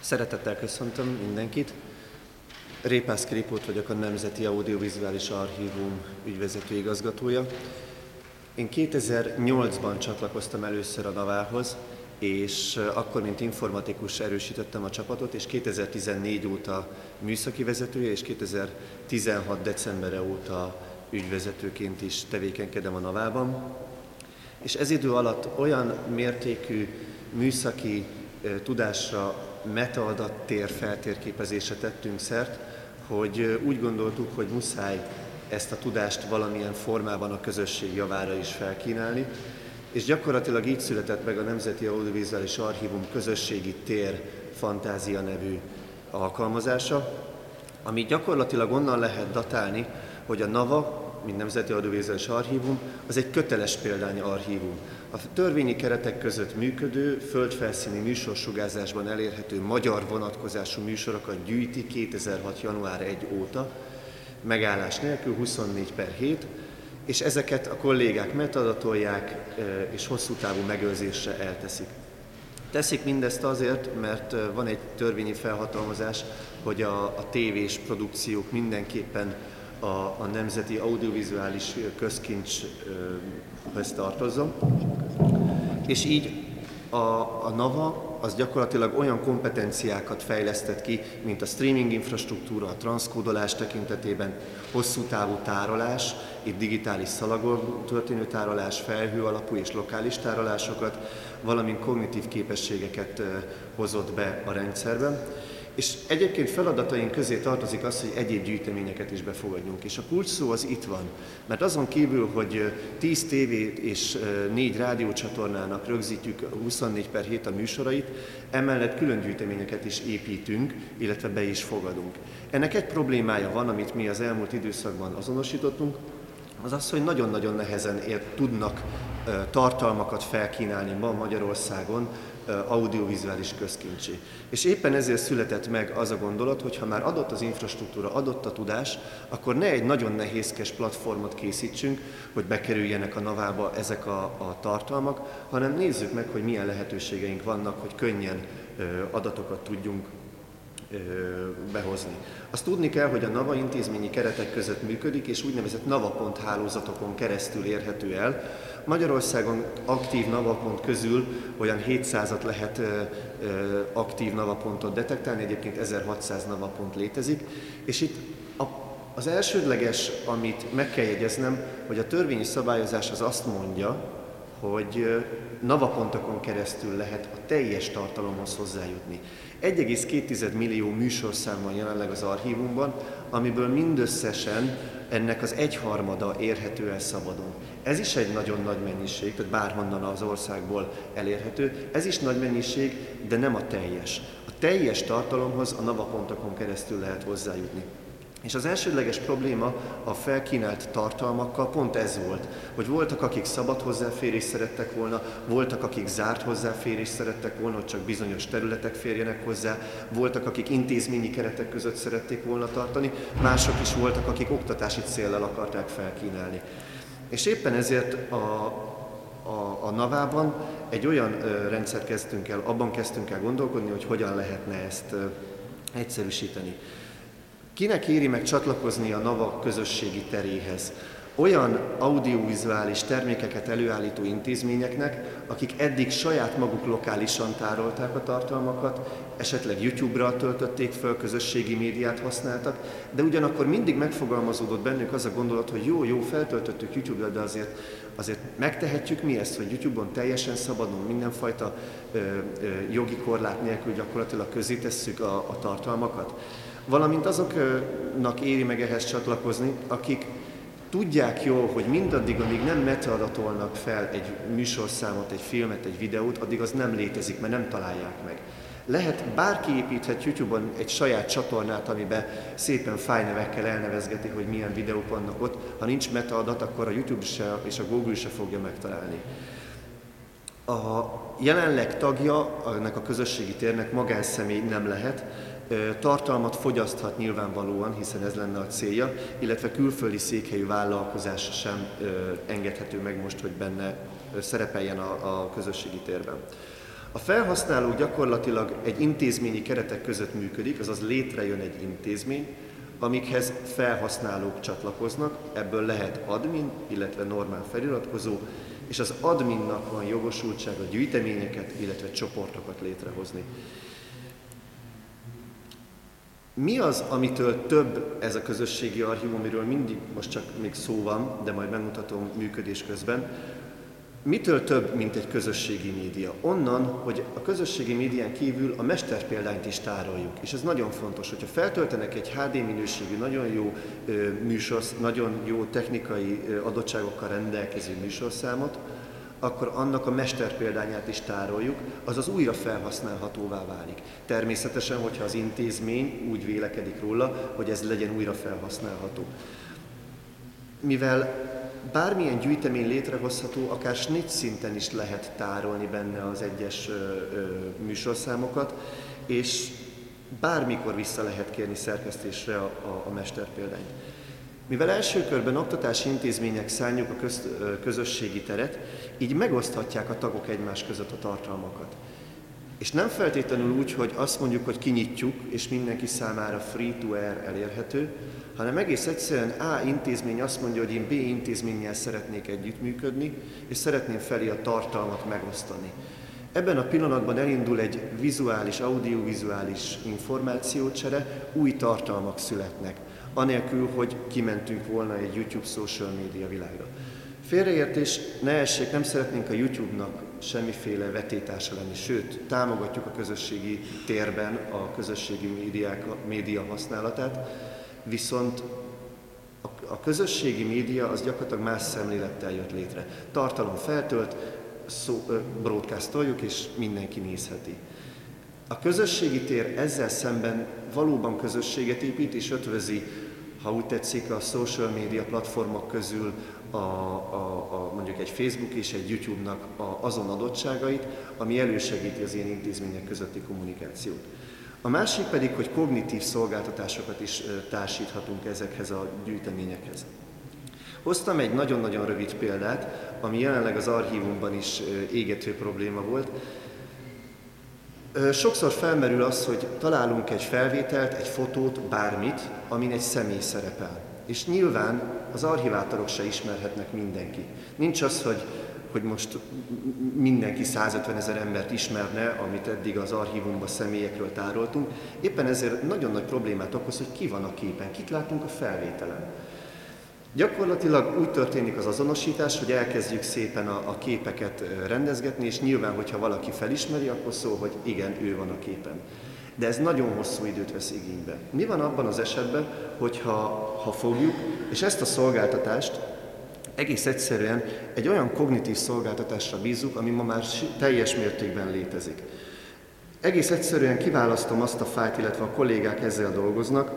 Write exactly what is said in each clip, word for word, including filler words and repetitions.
Szeretettel köszöntöm mindenkit. Répász Kripót vagyok, a Nemzeti Audiovizuális Archívum ügyvezető igazgatója. Én kétezer-nyolcban csatlakoztam először a navához, és akkor, mint informatikus erősítettem a csapatot, és kétezer-tizennégy óta műszaki vezetője, és kétezer-tizenhat decemberre óta ügyvezetőként is tevékenykedem a navában. És ez idő alatt olyan mértékű műszaki tudásra, metaadatttér feltérképezésre tettünk szert, hogy úgy gondoltuk, hogy muszáj ezt a tudást valamilyen formában a közösség javára is felkínálni, és gyakorlatilag így született meg a Nemzeti Audiovizuális Archívum közösségi tér fantázia nevű alkalmazása, ami gyakorlatilag onnan lehet datálni, hogy a NAVA, mint Nemzeti Audiovizuális Archívum, az egy köteles példányi archívum. A törvényi keretek között működő, földfelszíni műsorsugárzásban elérhető magyar vonatkozású műsorokat gyűjti kétezer-hat január elseje óta, megállás nélkül huszonnégy per hét, és ezeket a kollégák metadatolják és hosszú távú megőrzésre elteszik. Teszik mindezt azért, mert van egy törvényi felhatalmazás, hogy a, a tévés produkciók mindenképpen a, a Nemzeti Audiovizuális Közkincshez tartozzon, és így a, a NAVA az gyakorlatilag olyan kompetenciákat fejlesztett ki, mint a streaming infrastruktúra, a transzkódolás tekintetében, hosszú távú tárolás, itt digitális szalagon történő tárolás, felhő alapú és lokális tárolásokat, valamint kognitív képességeket hozott be a rendszerben. És egyébként feladataink közé tartozik az, hogy egyéb gyűjteményeket is befogadjunk. És a kulcs szó az itt van. Mert azon kívül, hogy tíz tévé és négy rádiócsatornának rögzítjük huszonnégy per hét a műsorait, emellett külön gyűjteményeket is építünk, illetve be is fogadunk. Ennek egy problémája van, amit mi az elmúlt időszakban azonosítottunk, az az, hogy nagyon-nagyon nehezen ér, tudnak tartalmakat felkínálni ma Magyarországon audiovizuális közkincsé. És éppen ezért született meg az a gondolat, hogy ha már adott az infrastruktúra, adott a tudás, akkor ne egy nagyon nehézkes platformot készítsünk, hogy bekerüljenek a navába ezek a, a tartalmak, hanem nézzük meg, hogy milyen lehetőségeink vannak, hogy könnyen adatokat tudjunk behozni. Azt tudni kell, hogy a NAVA intézményi keretek között működik, és úgynevezett NAVA.pont hálózatokon keresztül érhető el. Magyarországon aktív NAVA.pont közül olyan hétszázat lehet aktív NAVA.pontot detektálni, egyébként ezerhatszáz NAVA.pont létezik, és itt a, az elsődleges, amit meg kell jegyeznem, hogy a törvényi szabályozás az azt mondja, hogy NAVA.pontokon keresztül lehet a teljes tartalomhoz hozzájutni. egy egész két millió műsorszám van jelenleg az archívumban, amiből mindösszesen ennek az egyharmada érhető el szabadon. Ez is egy nagyon nagy mennyiség, tehát bárhonnan az országból elérhető. Ez is nagy mennyiség, de nem a teljes. A teljes tartalomhoz a NAVA.pontokon keresztül lehet hozzájutni. És az elsődleges probléma a felkínált tartalmakkal pont ez volt, hogy voltak, akik szabad hozzáférést szerettek volna, voltak, akik zárt hozzáférést szerettek volna, hogy csak bizonyos területek férjenek hozzá, voltak, akik intézményi keretek között szerették volna tartani, mások is voltak, akik oktatási céllal akarták felkínálni. És éppen ezért a, a, a navában egy olyan ö, rendszert kezdtünk el, abban kezdtünk el gondolkodni, hogy hogyan lehetne ezt ö, egyszerűsíteni. Kinek éri meg csatlakozni a NAVA közösségi teréhez? Olyan audiovizuális termékeket előállító intézményeknek, akik eddig saját maguk lokálisan tárolták a tartalmakat, esetleg YouTube-ra töltötték föl, közösségi médiát használtak, de ugyanakkor mindig megfogalmazódott bennük az a gondolat, hogy jó, jó, feltöltöttük YouTube-ra, de azért, azért megtehetjük mi ezt, hogy YouTube-on teljesen szabadon, mindenfajta ö, ö, jogi korlát nélkül gyakorlatilag közé tesszük a, a tartalmakat. Valamint azoknak éri meg ehhez csatlakozni, akik tudják jól, hogy mindaddig, amíg nem metaadatolnak fel egy műsorszámot, egy filmet, egy videót, addig az nem létezik, mert nem találják meg. Lehet, bárki építhet YouTube-on egy saját csatornát, amiben szépen fájnevekkel elnevezgeti, hogy milyen videók vannak ott. Ha nincs metaadat, akkor a YouTube se és a Google se fogja megtalálni. A jelenleg tagja ennek a közösségi térnek magánszemély nem lehet, tartalmat fogyaszthat nyilvánvalóan, hiszen ez lenne a célja, illetve külföldi székhelyű vállalkozás sem engedhető meg most, hogy benne szerepeljen a, a közösségi térben. A felhasználó gyakorlatilag egy intézményi keretek között működik, azaz létrejön egy intézmény, amikhez felhasználók csatlakoznak, ebből lehet admin, illetve normál feliratkozó, és az adminnak van jogosultsága gyűjteményeket, illetve csoportokat létrehozni. Mi az, amitől több ez a közösségi archívum, amiről mindig most csak még szó van, de majd megmutatom működés közben. Mitől több, mint egy közösségi média? Onnan, hogy a közösségi médián kívül a mesterpéldányt is tároljuk. És ez nagyon fontos, hogyha feltöltenek egy há dé minőségű, nagyon jó műsor, nagyon jó technikai adottságokkal rendelkező műsorszámot, akkor annak a mesterpéldányát is tároljuk, azaz újra felhasználhatóvá válik. Természetesen, hogyha az intézmény úgy vélekedik róla, hogy ez legyen újra felhasználható. Mivel bármilyen gyűjtemény létrehozható, akár snit szinten is lehet tárolni benne az egyes ö, ö, műsorszámokat, és bármikor vissza lehet kérni szerkesztésre a, a, a mesterpéldányt. Mivel első körben oktatási intézmények szánjuk a köz, ö, közösségi teret, így megoszthatják a tagok egymás között a tartalmakat. És nem feltétlenül úgy, hogy azt mondjuk, hogy kinyitjuk, és mindenki számára free-to-air elérhető, hanem egész egyszerűen A intézmény azt mondja, hogy én B intézménnyel szeretnék együttműködni, és szeretném felé a tartalmat megosztani. Ebben a pillanatban elindul egy vizuális, audiovizuális információcsere, új tartalmak születnek, anélkül, hogy kimentünk volna egy YouTube social media világra. Félreértés ne essék, nem szeretnénk a YouTube-nak semmiféle vetétársa lenni, sőt, támogatjuk a közösségi térben a közösségi médiák, média használatát, viszont a, a közösségi média az gyakorlatilag más szemlélettel jött létre. Tartalom feltölt, szó, broadcastoljuk, és mindenki nézheti. A közösségi tér ezzel szemben valóban közösséget épít, és ötvözi, ha úgy tetszik, a social media platformok közül a, a, a, mondjuk egy Facebook és egy YouTube-nak a, azon adottságait, ami elősegíti az ilyen intézmények közötti kommunikációt. A másik pedig, hogy kognitív szolgáltatásokat is társíthatunk ezekhez a gyűjteményekhez. Hoztam egy nagyon-nagyon rövid példát, ami jelenleg az archívumban is égető probléma volt. Sokszor felmerül az, hogy találunk egy felvételt, egy fotót, bármit, amin egy személy szerepel. És nyilván az archivátorok se ismerhetnek mindenkit. Nincs az, hogy, hogy most mindenki százötven ezer embert ismerne, amit eddig az archívumban személyekről tároltunk. Éppen ezért nagyon nagy problémát okoz, hogy ki van a képen, kit látunk a felvételen. Gyakorlatilag úgy történik az azonosítás, hogy elkezdjük szépen a, a képeket rendezgetni, és nyilván, hogyha valaki felismeri, akkor szól, hogy igen, ő van a képen. De ez nagyon hosszú időt vesz igénybe. Mi van abban az esetben, hogyha ha fogjuk, és ezt a szolgáltatást egész egyszerűen egy olyan kognitív szolgáltatásra bízzuk, ami ma már teljes mértékben létezik. Egész egyszerűen kiválasztom azt a fájlt, illetve a kollégák ezzel dolgoznak,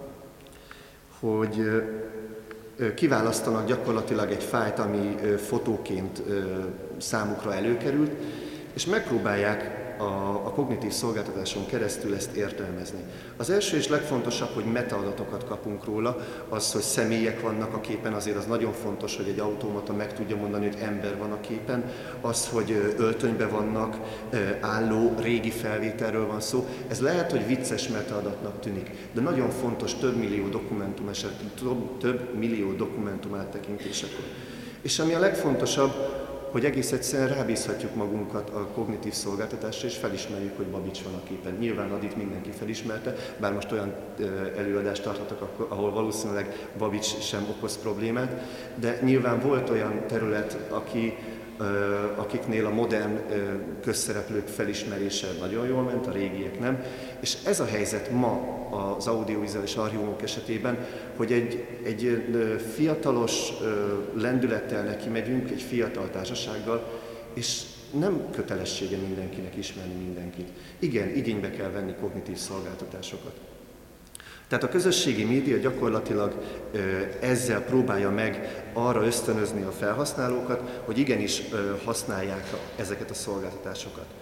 hogy kiválasztanak gyakorlatilag egy fájlt, ami fotóként számukra előkerült, és megpróbálják a, a kognitív szolgáltatáson keresztül ezt értelmezni. Az első és legfontosabb, hogy metaadatokat kapunk róla, az, hogy személyek vannak a képen, azért az nagyon fontos, hogy egy automata meg tudja mondani, hogy ember van a képen, az, hogy öltönyben vannak, álló, régi felvételről van szó. Ez lehet, hogy vicces metaadatnak tűnik, de nagyon fontos több millió dokumentum eset, több, több millió dokumentum áttekintésekor. És ami a legfontosabb, hogy egész egyszerűen rábízhatjuk magunkat a kognitív szolgáltatásra, és felismerjük, hogy Babics van a képen. Nyilván Adit mindenki felismerte, bár most olyan előadást tartottak, ahol valószínűleg Babics sem okoz problémát, de nyilván volt olyan terület, aki, akiknél a modern közszereplők felismerése nagyon jól ment, a régiek nem, és ez a helyzet ma az audiovizuális archívumok esetében, hogy egy, egy fiatalos lendülettel neki megyünk, egy fiatal társasággal, és nem kötelessége mindenkinek ismerni mindenkit. Igen, igénybe kell venni kognitív szolgáltatásokat. Tehát a közösségi média gyakorlatilag ezzel próbálja meg arra ösztönözni a felhasználókat, hogy igenis használják ezeket a szolgáltatásokat.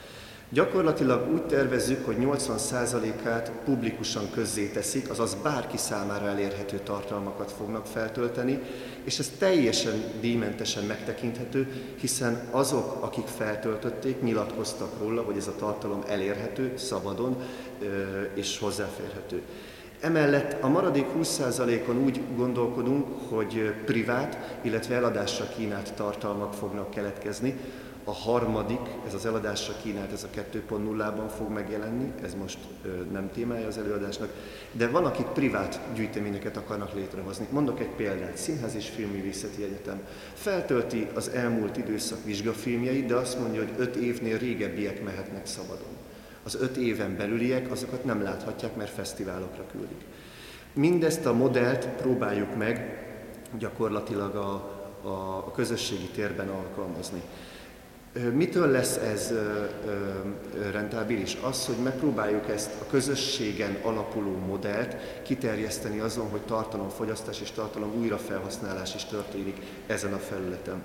Gyakorlatilag úgy tervezzük, hogy nyolcvan százalékát publikusan közzéteszik, azaz bárki számára elérhető tartalmakat fognak feltölteni, és ez teljesen díjmentesen megtekinthető, hiszen azok, akik feltöltötték, nyilatkoztak róla, hogy ez a tartalom elérhető, szabadon és hozzáférhető. Emellett a maradék húsz százalékon úgy gondolkodunk, hogy privát, illetve eladásra kínált tartalmak fognak keletkezni. A harmadik, ez az eladásra kínált, ez a kettő pont nullában fog megjelenni, ez most ö, nem témája az előadásnak, de van, akik privát gyűjteményeket akarnak létrehozni. Mondok egy példát, Színház és Filmművészeti Egyetem feltölti az elmúlt időszak vizsgafilmjeit, de azt mondja, hogy öt évnél régebbiek mehetnek szabadon. Az öt éven belüliek, azokat nem láthatják, mert fesztiválokra küldik. Mindezt a modellt próbáljuk meg gyakorlatilag a, a, a közösségi térben alkalmazni. Mitől lesz ez rentábilis? Az, hogy megpróbáljuk ezt a közösségen alapuló modellt kiterjeszteni azon, hogy tartalomfogyasztás és tartalom újrafelhasználás is történik ezen a felületen.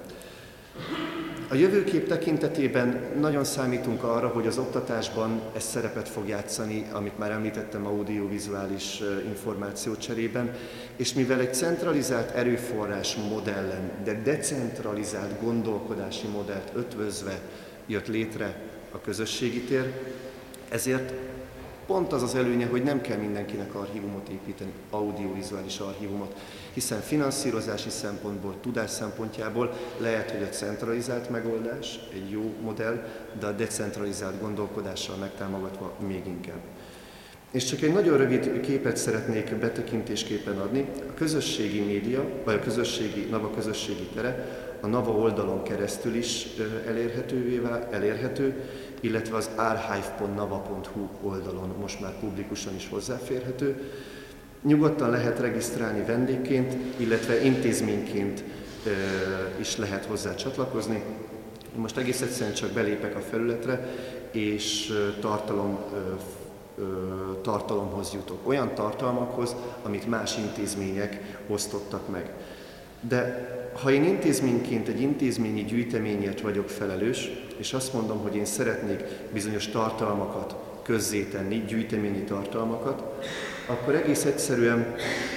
A jövőkép tekintetében nagyon számítunk arra, hogy az oktatásban ez szerepet fog játszani, amit már említettem audiovizuális információcserében, és mivel egy centralizált erőforrás modellen, de decentralizált gondolkodási modellt ötvözve jött létre a közösségi tér, ezért pont az az előnye, hogy nem kell mindenkinek archívumot építeni, audiovizuális archívumot, hiszen finanszírozási szempontból, tudás szempontjából lehet, hogy a centralizált megoldás egy jó modell, de a decentralizált gondolkodással megtámogatva még inkább. És csak egy nagyon rövid képet szeretnék betekintésképpen adni. A közösségi média, vagy a közösségi, NAVA közösségi tere a NAVA oldalon keresztül is elérhetővé, elérhető, illetve az archive pont nava pont hu oldalon most már publikusan is hozzáférhető. Nyugodtan lehet regisztrálni vendégként, illetve intézményként is lehet hozzá csatlakozni. Most egész egyszerűen csak belépek a felületre, és tartalom, tartalomhoz jutok. Olyan tartalmakhoz, amit más intézmények osztottak meg. De ha én intézményként egy intézményi gyűjteményért vagyok felelős, és azt mondom, hogy én szeretnék bizonyos tartalmakat közzétenni, gyűjteményi tartalmakat, akkor egész egyszerűen,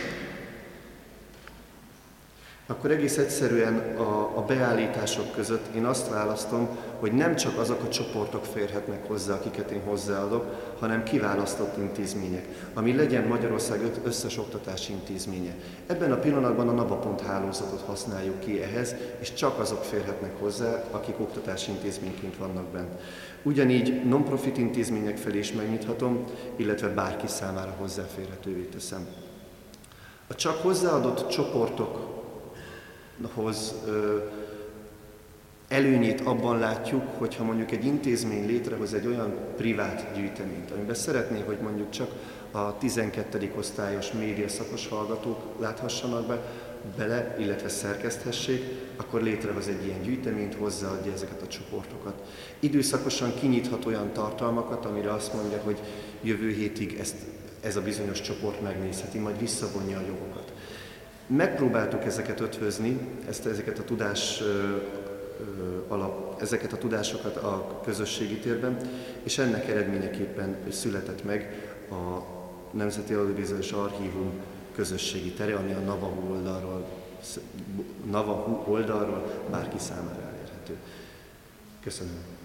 akkor egész egyszerűen a, a beállítások között én azt választom, hogy nem csak azok a csoportok férhetnek hozzá, akiket én hozzáadok, hanem kiválasztott intézmények, ami legyen Magyarország összes oktatási intézménye. Ebben a pillanatban a NAVA pont hálózatot használjuk ki ehhez, és csak azok férhetnek hozzá, akik oktatási intézményként vannak bent. Ugyanígy non-profit intézmények felé is megnyithatom, illetve bárki számára hozzáférhetővé teszem. A csak hozzáadott csoportokhoz ö, előnyét abban látjuk, hogyha mondjuk egy intézmény létrehoz egy olyan privát gyűjteményt, amiben szeretné, hogy mondjuk csak a tizenkettedik osztályos média szakos hallgatók láthassanak be, bele, illetve szerkeszthessék, akkor létrehoz egy ilyen gyűjteményt, hozzáadja ezeket a csoportokat. Időszakosan kinyithat olyan tartalmakat, amire azt mondja, hogy jövő hétig ezt, ez a bizonyos csoport megnézheti, majd visszavonja a jogokat. Megpróbáltuk ezeket ötvözni, ezt, ezeket a tudás alap, ezeket a tudásokat a közösségi térben, és ennek eredményeképpen született meg a Nemzeti Audiovizuális Archívum közösségi tere, ami a NAVA oldalról, NAVA oldalról bárki számára elérhető. Köszönöm.